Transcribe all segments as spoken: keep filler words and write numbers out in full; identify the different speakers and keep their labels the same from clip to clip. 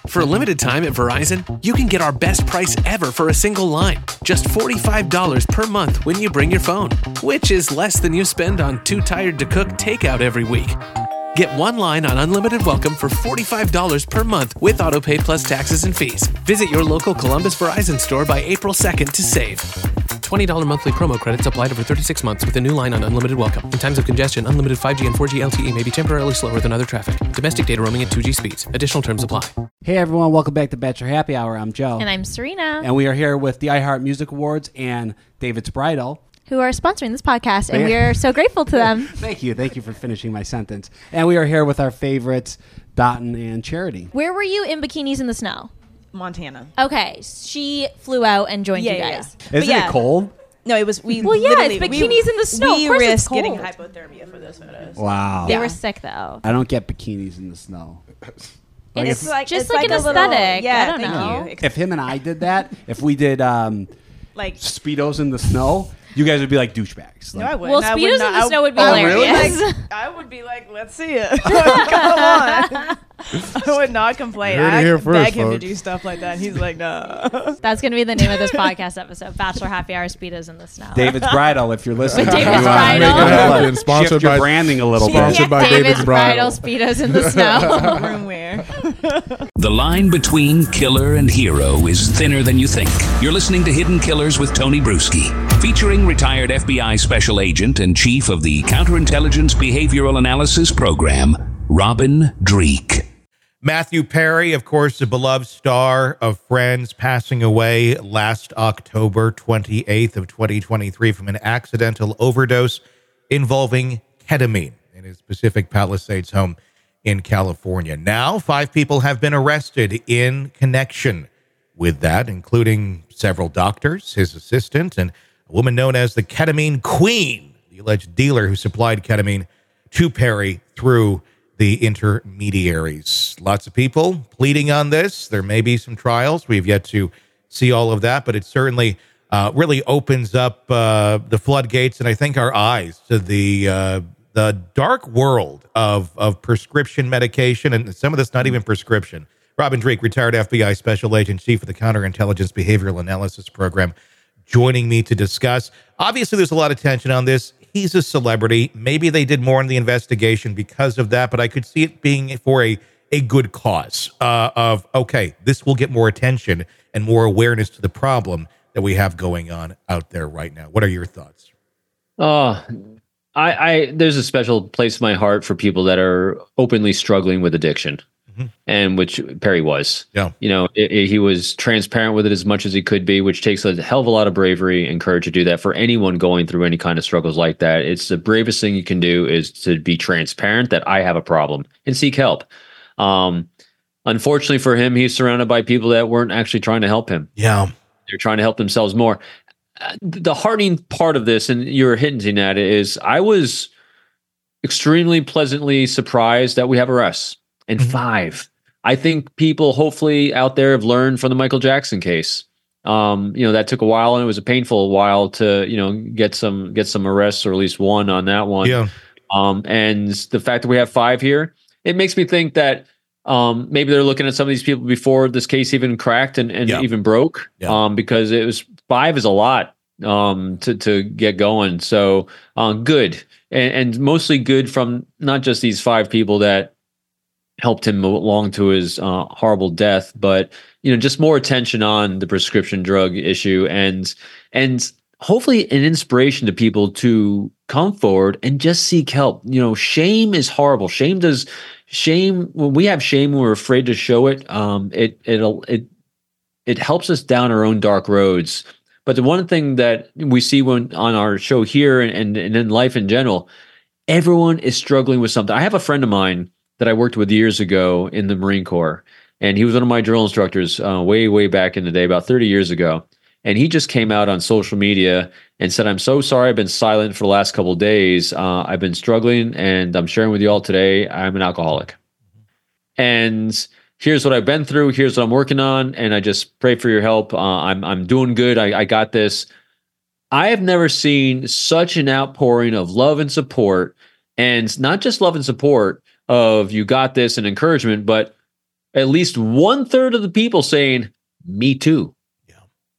Speaker 1: For a limited time at Verizon, you can get our best price ever for a single line. Just forty-five dollars per month when you bring your phone, which is less than you spend on Too Tired to Cook takeout every week. Get one line on Unlimited Welcome for forty-five dollars per month with AutoPay plus taxes and fees. Visit your local Columbus Verizon store by April second to save. twenty dollars monthly promo credits applied over thirty-six months with a new line on Unlimited Welcome. In times of congestion, unlimited five G and four G L T E may be temporarily slower than other traffic. Domestic data roaming at two G speeds. Additional terms apply.
Speaker 2: Hey everyone, welcome back to Bachelor Happy Hour. I'm Joe.
Speaker 3: And I'm Serena.
Speaker 2: And we are here with the iHeart Music Awards and David's Bridal,
Speaker 3: who are sponsoring this podcast, and we are so grateful to them.
Speaker 2: Thank you. Thank you for finishing my sentence. And we are here with our favorites, Dotun and Charity.
Speaker 3: Where were you in bikinis in the snow?
Speaker 4: Montana.
Speaker 3: Okay, she flew out and joined
Speaker 4: yeah,
Speaker 3: you guys.
Speaker 4: Yeah.
Speaker 2: Isn't
Speaker 4: yeah.
Speaker 2: it cold?
Speaker 4: No, it was we.
Speaker 3: Well, yeah, it's bikinis
Speaker 4: we,
Speaker 3: in the snow.
Speaker 4: We
Speaker 3: of course it's
Speaker 4: risked
Speaker 3: cold.
Speaker 4: getting hypothermia for those photos.
Speaker 2: Wow.
Speaker 3: They
Speaker 4: Yeah.
Speaker 3: were sick though.
Speaker 2: I don't get bikinis in the snow. Like
Speaker 3: It's
Speaker 2: if,
Speaker 3: like just
Speaker 4: it's
Speaker 3: like,
Speaker 4: like
Speaker 3: an
Speaker 4: a little-
Speaker 3: aesthetic.
Speaker 4: yeah,
Speaker 3: I don't
Speaker 4: thank
Speaker 3: know.
Speaker 4: you.
Speaker 2: if him and I did that, if we did um,
Speaker 4: Like,
Speaker 2: Speedos in the snow, you guys would be like douchebags.
Speaker 4: no,
Speaker 2: Like,
Speaker 4: I wouldn't.
Speaker 3: Well,
Speaker 4: I would
Speaker 3: speedos
Speaker 4: not-
Speaker 3: in the
Speaker 4: I-
Speaker 3: snow would be
Speaker 4: I would be
Speaker 3: hilarious.
Speaker 4: like- I would be like, let's see it. Come on. I would not complain.
Speaker 5: You heard it
Speaker 4: I
Speaker 5: here
Speaker 4: beg
Speaker 5: first,
Speaker 4: him to
Speaker 5: folks.
Speaker 4: do stuff like that. And he's like, no.
Speaker 3: That's going to be the name of this podcast episode: Bachelor Happy Hour Speedos in the Snow.
Speaker 2: David's Bridal, if you're listening.
Speaker 3: With
Speaker 2: you
Speaker 3: David's
Speaker 2: wanna
Speaker 3: Bridal.
Speaker 2: make it
Speaker 5: Make it
Speaker 2: happen.
Speaker 5: happen. Sponsored
Speaker 2: Shift your
Speaker 5: by-
Speaker 2: branding a little
Speaker 5: Sponsored
Speaker 2: bit.
Speaker 5: by
Speaker 3: David's,
Speaker 5: David's
Speaker 3: Bridal.
Speaker 5: Bridal.
Speaker 3: Speedos in the snow.
Speaker 4: Room wear.
Speaker 6: The line between killer and hero is thinner than you think. You're listening to Hidden Killers with Tony Bruschi, featuring retired F B I special agent and chief of the Counterintelligence Behavioral Analysis Program, Robin Dreeke.
Speaker 7: Matthew Perry, of course, the beloved star of Friends, passing away last October twenty-eighth of twenty twenty-three from an accidental overdose involving ketamine in his Pacific Palisades home in California. Now, five people have been arrested in connection with that, including several doctors, his assistant, and a woman known as the Ketamine Queen, the alleged dealer who supplied ketamine to Perry through the intermediaries. Lots of people pleading on this. There may be some trials. We've yet to see all of that, but it certainly uh, really opens up uh, the floodgates and I think our eyes to the uh, the dark world of of prescription medication, and some of this not even prescription. Robin Dreeke, retired F B I special agent, chief of the Counterintelligence Behavioral Analysis Program, joining me to discuss. Obviously, there's a lot of tension on this. He's a celebrity. Maybe they did more in the investigation because of that, but I could see it being for a, a good cause uh, of, okay, this will get more attention and more awareness to the problem that we have going on out there right now. What are your thoughts?
Speaker 8: Oh, I, I there's a special place in my heart for people that are openly struggling with addiction. And which Perry was.
Speaker 7: Yeah.
Speaker 8: You know, it, it, he was transparent with it as much as he could be, which takes a hell of a lot of bravery and courage to do that for anyone going through any kind of struggles like that. It's the bravest thing you can do is to be transparent that I have a problem and seek help. Um, unfortunately for him, he's surrounded by people that weren't actually trying to help him.
Speaker 7: Yeah.
Speaker 8: They're trying to help themselves more. Uh, the heartening part of this, and you're hinting at it, is I was extremely pleasantly surprised that we have arrests. And mm-hmm. five. I think people hopefully out there have learned from the Michael Jackson case. Um, you know, that took a while and it was a painful while to, you know, get some get some arrests or at least one on that one.
Speaker 7: Yeah.
Speaker 8: Um, and the fact that we have five here, it makes me think that um, maybe they're looking at some of these people before this case even cracked and, and
Speaker 7: yeah.
Speaker 8: even broke.
Speaker 7: Yeah.
Speaker 8: Um, because it was five is a lot um, to to get going. So uh, good. And, and mostly good from not just these five people that helped him along to his uh, horrible death, but you know, just more attention on the prescription drug issue, and and hopefully an inspiration to people to come forward and just seek help. You know, shame is horrible. Shame does shame when we have shame, when we're afraid to show it. Um, it it'll it it helps us down our own dark roads. But the one thing that we see when on our show here and and, and in life in general, everyone is struggling with something. I have a friend of mine that I worked with years ago in the Marine Corps. And he was one of my drill instructors uh, way, way back in the day, about thirty years ago. And he just came out on social media and said, I'm so sorry I've been silent for the last couple of days. Uh, I've been struggling and I'm sharing with you all today. I'm an alcoholic. And here's what I've been through. Here's what I'm working on. And I just pray for your help. Uh, I'm, I'm doing good. I, I got this. I have never seen such an outpouring of love and support, and not just love and support of you got this and encouragement, but at least one third of the people saying, me too.
Speaker 7: Yeah.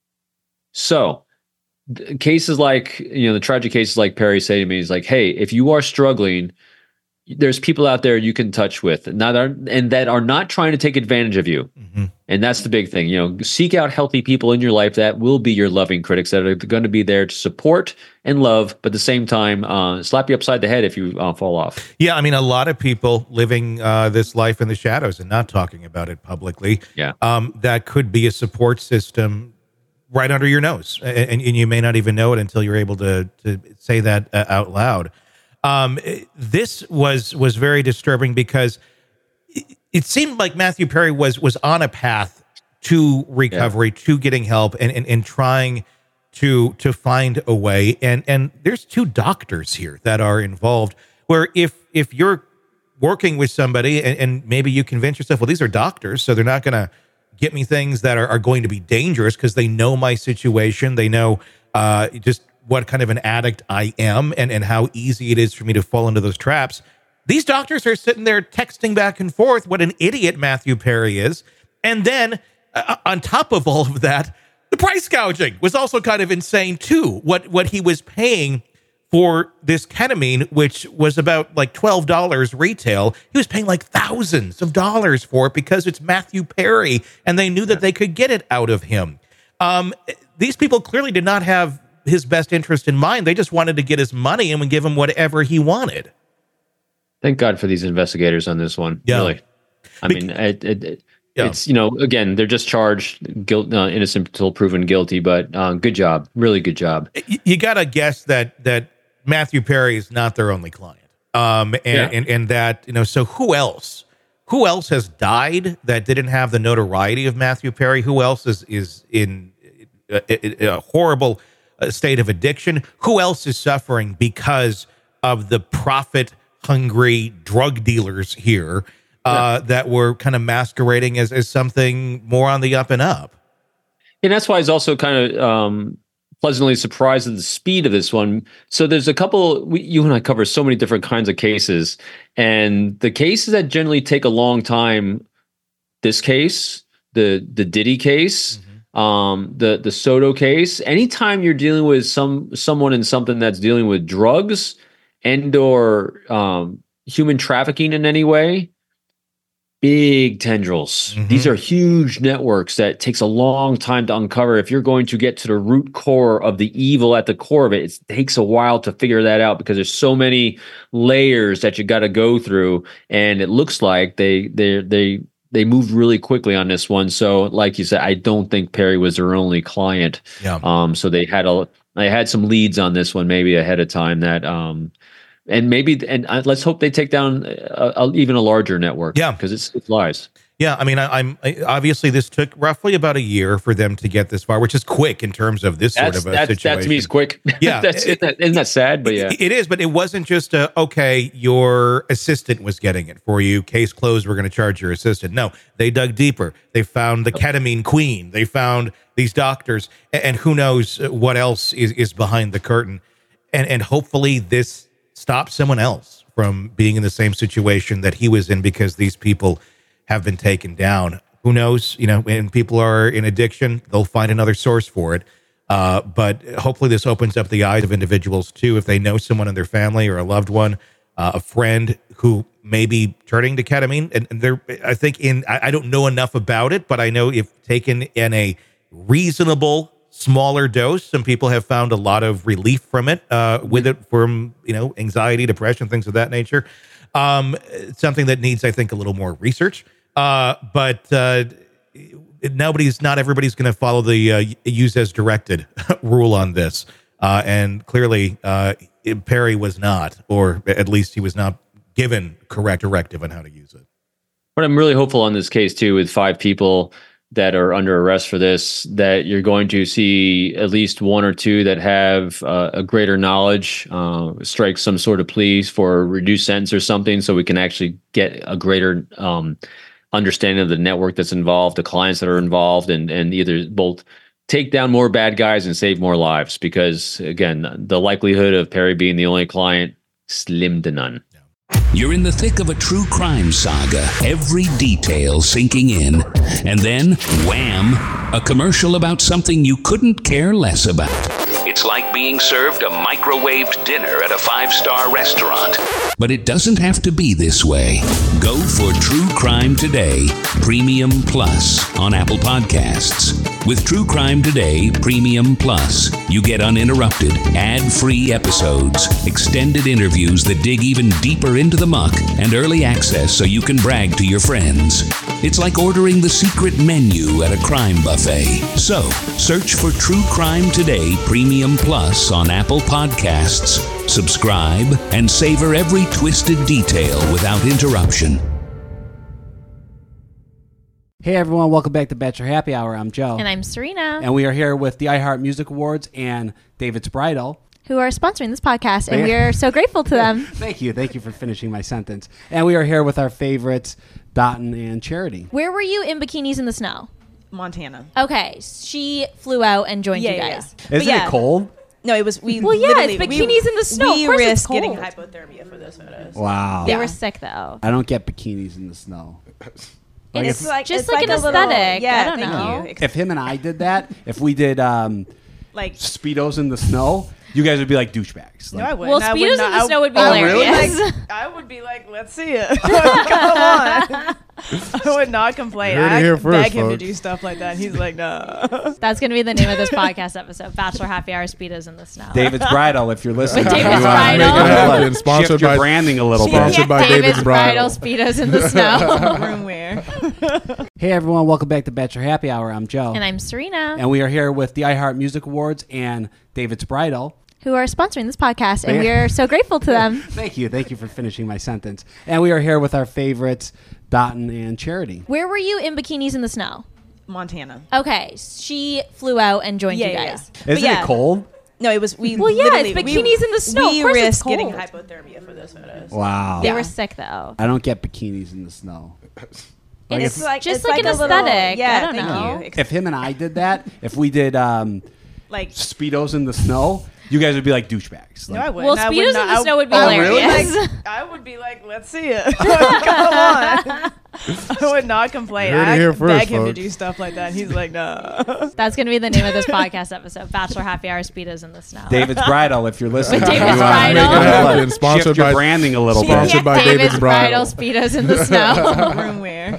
Speaker 8: So th- cases like, you know, the tragic cases like Perry say to me is like, hey, if you are struggling, there's people out there you can touch with and that are, and that are not trying to take advantage of you.
Speaker 7: Mm-hmm.
Speaker 8: And that's the big thing. You know, seek out healthy people in your life that will be your loving critics that are going to be there to support and love, but at the same time, uh, slap you upside the head if you uh, fall off.
Speaker 7: Yeah, I mean, a lot of people living uh, this life in the shadows and not talking about it publicly.
Speaker 8: Yeah.
Speaker 7: Um, that could be a support system right under your nose, and, and you may not even know it until you're able to to say that uh, out loud. Um, this was was very disturbing because it, it seemed like Matthew Perry was was on a path to recovery, yeah. to getting help, and, and and trying to to find a way. And and there's two doctors here that are involved. Where if if you're working with somebody and, and maybe you convince yourself, well, these are doctors, so they're not going to get me things that are, are going to be dangerous because they know my situation, they know uh, just what kind of an addict I am and, and how easy it is for me to fall into those traps. These doctors are sitting there texting back and forth what an idiot Matthew Perry is. And then uh, on top of all of that, the price gouging was also kind of insane too. What, what he was paying for this ketamine, which was about like twelve dollars retail, he was paying like thousands of dollars for it because it's Matthew Perry and they knew that they could get it out of him. Um, these people clearly did not have his best interest in mind. They just wanted to get his money and would give him whatever he wanted.
Speaker 8: Thank God for these investigators on this one.
Speaker 7: Yeah.
Speaker 8: Really. I
Speaker 7: Be-
Speaker 8: mean, it, it, it,
Speaker 7: yeah.
Speaker 8: it's, you know, again, they're just charged guilt, uh, innocent until proven guilty, but uh, good job. Really good job.
Speaker 7: You, you got to guess that, that Matthew Perry is not their only client. Um, and,
Speaker 8: Yeah.
Speaker 7: and, and that, you know, so who else, who else has died that didn't have the notoriety of Matthew Perry? Who else is, is in a, a, a horrible a state of addiction? Who else is suffering because of the profit-hungry drug dealers here uh, yeah. that were kind of masquerading as, as something more on the up and up?
Speaker 8: And that's why I was also kind of um, pleasantly surprised at the speed of this one. So there's a couple, we, you and I cover so many different kinds of cases, and the cases that generally take a long time, this case, the the Diddy case, mm-hmm. Um, the the Soto case, anytime you're dealing with some someone in something that's dealing with drugs and or um, human trafficking in any way, big tendrils. Mm-hmm. These are huge networks that takes a long time to uncover. If you're going to get to the root core of the evil at the core of it, it takes a while to figure that out because there's so many layers that you got to go through. And it looks like they they they They moved really quickly on this one. So like you said, I don't think Perry was their only client.
Speaker 7: Yeah.
Speaker 8: Um, so they had a, I had some leads on this one, maybe ahead of time that, um, and maybe, and uh, let's hope they take down a, a, even a larger network.
Speaker 7: Yeah.
Speaker 8: Because it's, it's lies.
Speaker 7: Yeah. I mean, I, I'm I, obviously this took roughly about a year for them to get this far, which is quick in terms of this
Speaker 8: That's,
Speaker 7: sort of a
Speaker 8: that's,
Speaker 7: situation.
Speaker 8: that to me is quick.
Speaker 7: Yeah.
Speaker 8: That's, isn't, that, isn't that sad? But yeah.
Speaker 7: It, it is, but it wasn't just a, okay, your assistant was getting it for you. Case closed. We're going to charge your assistant. No, they dug deeper. They found the ketamine queen. They found these doctors, and, and who knows what else is, is behind the curtain. And, and hopefully this stops someone else from being in the same situation that he was in, because these people have been taken down. Who knows? You know, when people are in addiction, they'll find another source for it. Uh, but hopefully this opens up the eyes of individuals too. If they know someone in their family or a loved one, uh, a friend who may be turning to ketamine, and, and they're, I think in, I, I don't know enough about it, but I know if taken in a reasonable, smaller dose, some people have found a lot of relief from it, uh, with it from, you know, anxiety, depression, things of that nature. Um, it's something that needs, I think, a little more research. Uh, but uh, nobody's, not everybody's going to follow the uh, use as directed rule on this. Uh, and clearly, uh, Perry was not, or at least he was not given correct directive on how to use it.
Speaker 8: But I'm really hopeful on this case too, with five people that are under arrest for this, that you're going to see at least one or two that have uh, a greater knowledge, uh, strike some sort of plea for a reduced sentence or something, so we can actually get a greater um, understanding of the network that's involved, the clients that are involved, and and either both take down more bad guys and save more lives. Because again, the likelihood of Perry being the only client, slim to none.
Speaker 6: You're in the thick of a true crime saga, every detail sinking in. And then, wham, a commercial about something you couldn't care less about. It's like being served a microwaved dinner at a five-star restaurant. But it doesn't have to be this way. Go for True Crime Today, Premium Plus on Apple Podcasts. With True Crime Today, Premium Plus, you get uninterrupted, ad-free episodes, extended interviews that dig even deeper into the muck, and early access so you can brag to your friends. It's like ordering the secret menu at a crime buffet. So, search for True Crime Today, Premium Plus on Apple Podcasts, subscribe, and savor every twisted detail without interruption.
Speaker 2: Hey everyone, welcome back to Bachelor Happy Hour. I'm Joe.
Speaker 3: And I'm Serena.
Speaker 2: And we are here with the iHeart Music Awards and David's Bridal,
Speaker 3: who are sponsoring this podcast, and we are so grateful to them.
Speaker 2: Thank you. Thank you for finishing my sentence. And we are here with our favorites, Dotun and Charity.
Speaker 3: Where were you in bikinis in the snow?
Speaker 4: Montana.
Speaker 3: Okay, she flew out and joined
Speaker 4: Yeah,
Speaker 3: you
Speaker 4: yeah,
Speaker 3: guys.
Speaker 4: yeah.
Speaker 2: Isn't
Speaker 4: But yeah.
Speaker 2: it cold?
Speaker 4: No, it was we.
Speaker 3: Well, yeah,
Speaker 4: literally-
Speaker 3: it's
Speaker 4: we-
Speaker 3: bikinis in the snow.
Speaker 4: We
Speaker 3: Of course it's
Speaker 4: risk getting
Speaker 3: cold.
Speaker 4: hypothermia for those photos.
Speaker 2: Wow.
Speaker 3: They
Speaker 4: Yeah.
Speaker 3: were sick though.
Speaker 2: I don't get bikinis in the snow. Like
Speaker 3: It's
Speaker 2: if,
Speaker 3: like just
Speaker 4: it's
Speaker 3: like, an
Speaker 4: a little-
Speaker 3: aesthetic.
Speaker 4: yeah,
Speaker 3: I don't
Speaker 4: thank
Speaker 3: know.
Speaker 4: you.
Speaker 2: if him and I did that, if we did um,
Speaker 4: Like,
Speaker 2: Speedos in the snow, you guys would be like douchebags.
Speaker 4: no,
Speaker 2: Like,
Speaker 4: I wouldn't.
Speaker 3: Well,
Speaker 4: I would
Speaker 3: speedos
Speaker 4: not-
Speaker 3: in the
Speaker 4: I-
Speaker 3: snow would be
Speaker 2: Oh, really?
Speaker 3: hilarious.
Speaker 4: Like, I would be like, let's see it. Come on. I would not complain.
Speaker 5: You heard it
Speaker 4: I
Speaker 5: here first,
Speaker 4: beg him to
Speaker 5: folks.
Speaker 4: do stuff like that. He's like, no.
Speaker 3: That's going to be the name of this podcast episode: Bachelor Happy Hour, Speedos in the snow.
Speaker 2: David's Bridal, if you're listening.
Speaker 3: With
Speaker 2: you
Speaker 3: David's
Speaker 2: wanna
Speaker 3: Bridal.
Speaker 2: make it happen.
Speaker 5: Been sponsored
Speaker 2: Shift your
Speaker 5: by-
Speaker 2: branding a little
Speaker 5: Sponsored
Speaker 2: bit.
Speaker 5: by
Speaker 3: David's,
Speaker 5: David's
Speaker 3: Bridal,
Speaker 5: Bridal.
Speaker 3: Speedos in the snow.
Speaker 4: Room wear.
Speaker 2: Hey everyone, welcome back to Bachelor Happy Hour. I'm Joe.
Speaker 3: And I'm Serena,
Speaker 2: And we are here with the iHeart Music Awards and David's Bridal.
Speaker 3: who are sponsoring this podcast, and
Speaker 2: Yeah.
Speaker 3: we are so grateful to them.
Speaker 2: Thank you. Thank you for finishing my sentence. And we are here with our favorites, Dotun and Charity.
Speaker 3: Where were you in bikinis in the snow?
Speaker 4: Montana.
Speaker 3: Okay, she flew out and joined
Speaker 4: Yeah,
Speaker 3: you
Speaker 4: yeah,
Speaker 3: guys.
Speaker 4: yeah. But
Speaker 2: Isn't
Speaker 4: yeah.
Speaker 2: it cold?
Speaker 4: No, it was we.
Speaker 3: Well, yeah,
Speaker 4: literally-
Speaker 3: it's
Speaker 4: we-
Speaker 3: bikinis in the snow.
Speaker 4: We
Speaker 3: Of course it's
Speaker 4: risk getting
Speaker 3: cold.
Speaker 4: hypothermia for those photos.
Speaker 2: Wow.
Speaker 3: They
Speaker 4: Yeah.
Speaker 3: were sick though.
Speaker 2: I don't get bikinis in the snow. Like
Speaker 3: It's
Speaker 2: if,
Speaker 3: like just
Speaker 4: it's
Speaker 3: like, an
Speaker 4: a little-
Speaker 3: aesthetic.
Speaker 4: yeah,
Speaker 3: I don't
Speaker 4: thank
Speaker 3: know.
Speaker 4: you.
Speaker 2: if him and I did that, if we did um,
Speaker 4: Like,
Speaker 2: Speedos in the snow, you guys would be like douchebags.
Speaker 4: no,
Speaker 2: Like,
Speaker 4: I wouldn't.
Speaker 3: Well,
Speaker 4: I would
Speaker 3: speedos in
Speaker 4: not-
Speaker 3: the
Speaker 4: I-
Speaker 3: snow would be
Speaker 2: Oh, really?
Speaker 3: hilarious.
Speaker 4: Like, I would be like, let's see it. Come on. I would not complain.
Speaker 5: You heard it
Speaker 4: I
Speaker 5: here first,
Speaker 4: beg him to
Speaker 5: folks.
Speaker 4: do stuff like that. He's like, no.
Speaker 3: That's going to be the name of this podcast episode: Bachelor Happy Hour, Speedos in the snow.
Speaker 2: David's Bridal, if you're listening.
Speaker 3: With David's
Speaker 2: you wanna
Speaker 3: Bridal.
Speaker 2: make it happen.
Speaker 5: Been sponsored
Speaker 2: Shift your
Speaker 5: by-
Speaker 2: branding a little bit.
Speaker 5: Sponsored by David's Bridal.
Speaker 3: Speedos in the snow.
Speaker 4: Room wear.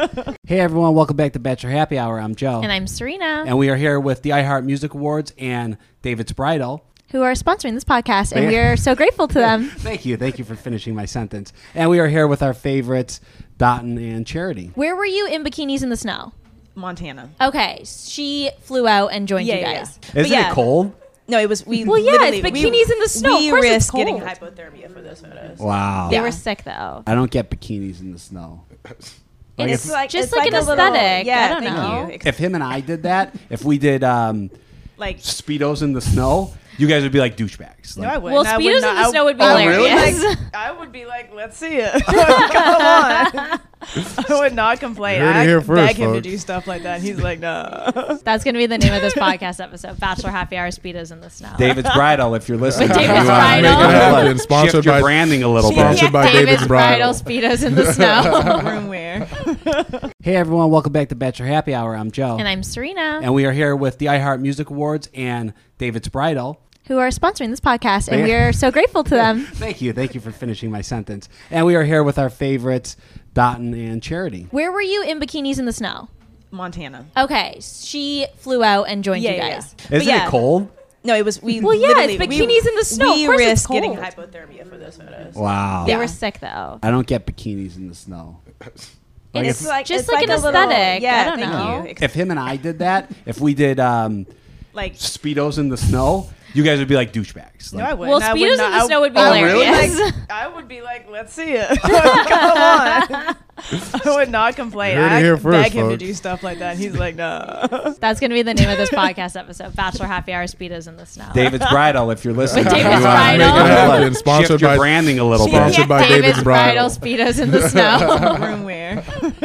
Speaker 2: Hey everyone, welcome back to Bachelor Happy Hour. I'm Joe.
Speaker 3: And I'm Serena,
Speaker 2: And we are here with the iHeart Music Awards and David's Bridal.
Speaker 3: who are sponsoring this podcast, and
Speaker 2: Yeah.
Speaker 3: we are so grateful to them.
Speaker 2: Thank you. Thank you for finishing my sentence. And we are here with our favorites, Dotun and Charity.
Speaker 3: Where were you in bikinis in the snow?
Speaker 4: Montana.
Speaker 3: Okay, she flew out and joined
Speaker 4: Yeah,
Speaker 3: you
Speaker 4: yeah,
Speaker 3: guys.
Speaker 4: yeah. But
Speaker 2: Isn't
Speaker 4: yeah.
Speaker 2: it cold?
Speaker 4: No, it was we.
Speaker 3: Well, yeah,
Speaker 4: literally-
Speaker 3: it's
Speaker 4: we-
Speaker 3: bikinis in the snow.
Speaker 4: We
Speaker 3: Of course it's
Speaker 4: risk getting
Speaker 3: cold.
Speaker 4: hypothermia for those photos.
Speaker 2: Wow.
Speaker 3: They
Speaker 4: Yeah.
Speaker 3: were sick though.
Speaker 2: I don't get bikinis in the snow. Like
Speaker 3: It's
Speaker 2: if,
Speaker 3: like just
Speaker 4: it's
Speaker 3: like,
Speaker 4: like
Speaker 3: an
Speaker 4: a little-
Speaker 3: aesthetic.
Speaker 4: yeah,
Speaker 3: I don't
Speaker 4: thank
Speaker 3: know.
Speaker 4: you.
Speaker 2: if him and I did that, if we did um,
Speaker 4: Like,
Speaker 2: Speedos in the snow, you guys would be like douchebags.
Speaker 4: no,
Speaker 2: Like,
Speaker 4: I wouldn't.
Speaker 3: Well,
Speaker 4: I would
Speaker 3: speedos in
Speaker 4: not-
Speaker 3: the
Speaker 4: I-
Speaker 3: snow would be
Speaker 2: Oh, really?
Speaker 3: hilarious.
Speaker 4: Like, I would be like, let's see it. Come on. I would not complain.
Speaker 5: You heard it
Speaker 4: I
Speaker 5: here first,
Speaker 4: beg him to
Speaker 5: folks.
Speaker 4: do stuff like that. He's like, no.
Speaker 3: That's going to be the name of this podcast episode: Bachelor Happy Hour, Speedos in the snow.
Speaker 2: David's Bridal, if you're listening.
Speaker 3: With
Speaker 2: you
Speaker 3: David's
Speaker 2: wanna
Speaker 3: Bridal.
Speaker 2: make it happen.
Speaker 5: Been sponsored
Speaker 2: Shift your
Speaker 5: by-
Speaker 2: branding a little
Speaker 5: Sponsored
Speaker 2: bit.
Speaker 5: by David's Bridal.
Speaker 3: Speedos in the snow.
Speaker 4: Room wear.
Speaker 2: Hey everyone, welcome back to Bachelor Happy Hour. I'm Joe.
Speaker 3: And I'm Serena,
Speaker 2: And we are here with the iHeart Music Awards and David's Bridal.
Speaker 3: who are sponsoring this podcast, and
Speaker 2: Yeah.
Speaker 3: we are so grateful to them.
Speaker 2: Thank you. Thank you for finishing my sentence. And we are here with our favorites, Dotun and Charity.
Speaker 3: Where were you in bikinis in the snow?
Speaker 4: Montana.
Speaker 3: Okay, she flew out and joined
Speaker 4: Yeah,
Speaker 3: you
Speaker 4: yeah,
Speaker 3: guys.
Speaker 4: yeah. But
Speaker 2: Isn't
Speaker 4: yeah.
Speaker 2: it cold?
Speaker 4: No, it was we.
Speaker 3: Well, yeah,
Speaker 4: literally-
Speaker 3: it's
Speaker 4: we-
Speaker 3: bikinis in the snow.
Speaker 4: We
Speaker 3: Of course it's
Speaker 4: risk getting
Speaker 3: cold.
Speaker 4: hypothermia for those photos.
Speaker 2: Wow.
Speaker 3: They
Speaker 4: Yeah.
Speaker 3: were sick though.
Speaker 2: I don't get bikinis in the snow. Like
Speaker 3: It's
Speaker 2: if,
Speaker 3: like just
Speaker 4: it's
Speaker 3: like, an
Speaker 4: a little-
Speaker 3: aesthetic.
Speaker 4: yeah,
Speaker 3: I don't
Speaker 4: thank
Speaker 3: know.
Speaker 4: you.
Speaker 2: if him and I did that, if we did um,
Speaker 4: Like,
Speaker 2: Speedos in the snow, you guys would be like douchebags.
Speaker 4: no,
Speaker 2: Like,
Speaker 4: I wouldn't.
Speaker 3: Well,
Speaker 4: I would
Speaker 3: speedos in
Speaker 4: not-
Speaker 3: the
Speaker 4: I-
Speaker 3: snow would be
Speaker 2: Oh, really?
Speaker 3: hilarious.
Speaker 4: Like, I would be like, let's see it. Come on. I would not complain.
Speaker 5: You heard it
Speaker 4: I
Speaker 5: here first,
Speaker 4: beg him to
Speaker 5: folks.
Speaker 4: do stuff like that. He's like, no.
Speaker 3: That's going to be the name of this podcast episode: Bachelor Happy Hour, Speedos in the snow.
Speaker 2: David's Bridal, if you're listening.
Speaker 3: With David's
Speaker 2: you wanna
Speaker 3: Bridal.
Speaker 2: make it happen.
Speaker 5: Been sponsored
Speaker 2: Shift your
Speaker 5: by-
Speaker 2: branding a little
Speaker 5: Sponsored
Speaker 2: bit.
Speaker 5: by David's Bridal.
Speaker 3: Speedos in the snow.
Speaker 4: Room wear.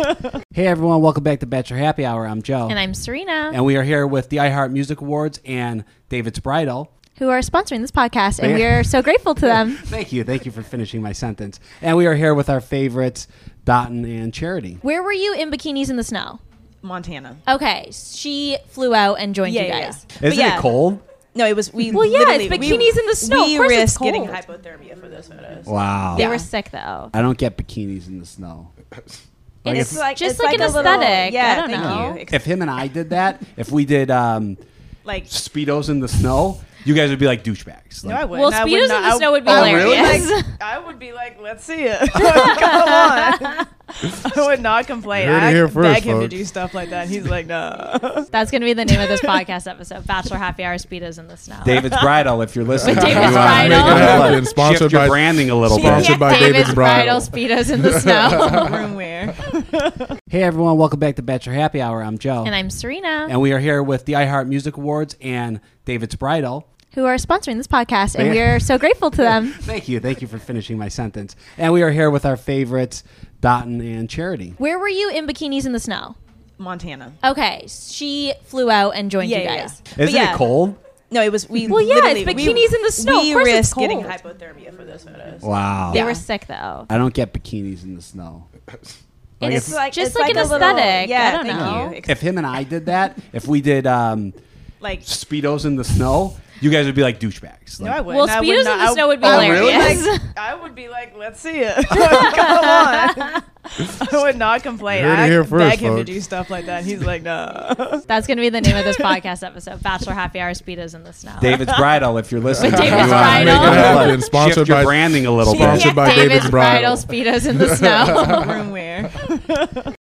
Speaker 2: Hey everyone, welcome back to Bachelor Happy Hour. I'm Joe.
Speaker 3: And I'm Serena,
Speaker 2: And we are here with the iHeart Music Awards and David's Bridal.
Speaker 3: who are sponsoring this podcast, and
Speaker 2: Thank-
Speaker 3: we are so grateful to them.
Speaker 2: Thank you. Thank you for finishing my sentence. And we are here with our favorites, Dotton and Charity.
Speaker 3: Where were you in bikinis in the snow?
Speaker 4: Montana.
Speaker 3: Okay, she flew out and joined
Speaker 4: Yeah,
Speaker 3: you
Speaker 4: yeah,
Speaker 3: guys.
Speaker 4: yeah.
Speaker 2: Isn't
Speaker 4: yeah.
Speaker 2: it cold?
Speaker 4: No, it was we.
Speaker 3: Well, yeah,
Speaker 4: literally-
Speaker 3: it's
Speaker 4: we-
Speaker 3: bikinis in the snow.
Speaker 4: We
Speaker 3: Of course it's
Speaker 4: risked getting
Speaker 3: cold.
Speaker 4: hypothermia for those photos.
Speaker 2: Wow.
Speaker 3: They
Speaker 4: Yeah.
Speaker 3: were sick though.
Speaker 2: I don't get bikinis in the snow. Like
Speaker 3: It's
Speaker 2: if,
Speaker 4: like
Speaker 3: just
Speaker 4: it's
Speaker 3: like an
Speaker 4: a little-
Speaker 3: aesthetic.
Speaker 4: yeah,
Speaker 3: I don't
Speaker 4: thank
Speaker 3: know.
Speaker 4: you.
Speaker 2: if him and I did that, if we did um,
Speaker 4: Like
Speaker 2: Speedos in the snow, you guys would be like douchebags.
Speaker 4: no,
Speaker 2: Like,
Speaker 4: I wouldn't.
Speaker 3: Well,
Speaker 4: I would
Speaker 3: Speedos in
Speaker 4: not-
Speaker 3: the
Speaker 4: I-
Speaker 3: snow would be
Speaker 4: I
Speaker 3: hilarious.
Speaker 4: like- I would be like, let's see it. Come on. I would not complain.
Speaker 5: You heard it
Speaker 4: I
Speaker 5: here
Speaker 4: beg
Speaker 5: first,
Speaker 4: him to
Speaker 5: folks.
Speaker 4: do stuff like that. He's like, no.
Speaker 3: That's going to be the name of this podcast episode: Bachelor Happy Hour Speedos in the snow.
Speaker 2: David's Bridal, if you're listening.
Speaker 3: David's
Speaker 2: you, uh,
Speaker 3: Bridal.
Speaker 5: Make it happen.
Speaker 2: Shift
Speaker 5: Sponsored
Speaker 2: your
Speaker 5: by
Speaker 2: branding a little
Speaker 5: Sponsored
Speaker 2: bit.
Speaker 5: by David's Bridal.
Speaker 3: Speedos in the snow.
Speaker 4: Room wear.
Speaker 2: Hey everyone, welcome back to Bachelor Happy Hour. I'm Joe.
Speaker 3: And I'm Serena,
Speaker 2: And we are here with the iHeart Music Awards and David's Bridal.
Speaker 3: who are sponsoring this podcast, and
Speaker 2: Thank-
Speaker 3: we are so grateful to them.
Speaker 2: Thank you. Thank you for finishing my sentence. And we are here with our favorites, Dotton and Charity.
Speaker 3: Where were you in bikinis in the snow?
Speaker 4: Montana.
Speaker 3: Okay, she flew out and joined
Speaker 4: Yeah,
Speaker 3: you
Speaker 4: yeah,
Speaker 3: guys.
Speaker 4: yeah.
Speaker 2: Isn't
Speaker 4: But yeah.
Speaker 2: it cold?
Speaker 4: No, it was we.
Speaker 3: Well, yeah,
Speaker 4: literally-
Speaker 3: it's
Speaker 4: we-
Speaker 3: bikinis in the snow.
Speaker 4: We
Speaker 3: Of course it's
Speaker 4: risked getting
Speaker 3: cold.
Speaker 4: hypothermia for those photos.
Speaker 2: Wow.
Speaker 3: They
Speaker 4: Yeah.
Speaker 3: were sick though.
Speaker 2: I don't get bikinis in the snow. Like
Speaker 3: It's
Speaker 2: if,
Speaker 3: like just
Speaker 4: it's
Speaker 3: like, an
Speaker 4: a little-
Speaker 3: aesthetic.
Speaker 4: yeah,
Speaker 3: I don't
Speaker 4: thank
Speaker 3: know.
Speaker 4: you.
Speaker 2: if him and I did that, if we did um,
Speaker 4: Like
Speaker 2: Speedos in the snow, you guys would be like douchebags.
Speaker 4: no,
Speaker 2: Like,
Speaker 4: I wouldn't.
Speaker 3: Well,
Speaker 4: I would
Speaker 3: Speedos in
Speaker 4: not-
Speaker 3: the
Speaker 4: I-
Speaker 3: snow would be
Speaker 4: I would
Speaker 3: hilarious.
Speaker 4: like- I would be like, let's see it. Come on. I would not complain.
Speaker 5: You heard it
Speaker 4: I
Speaker 5: here
Speaker 4: beg
Speaker 5: first,
Speaker 4: him to
Speaker 5: folks.
Speaker 4: do stuff like that. He's like, no.
Speaker 3: That's going to be the name of this podcast episode: Bachelor Happy Hour Speedos in the snow.
Speaker 2: David's Bridal, if you're listening.
Speaker 3: With
Speaker 2: you,
Speaker 3: David's
Speaker 2: uh,
Speaker 3: Bridal.
Speaker 5: Make it happen.
Speaker 2: Shift
Speaker 5: Sponsored
Speaker 2: your
Speaker 5: by
Speaker 2: branding a little bit.
Speaker 5: Sponsored by
Speaker 3: David's
Speaker 5: David's Bridal.
Speaker 3: Bridal Speedos in the snow.
Speaker 4: Room wear.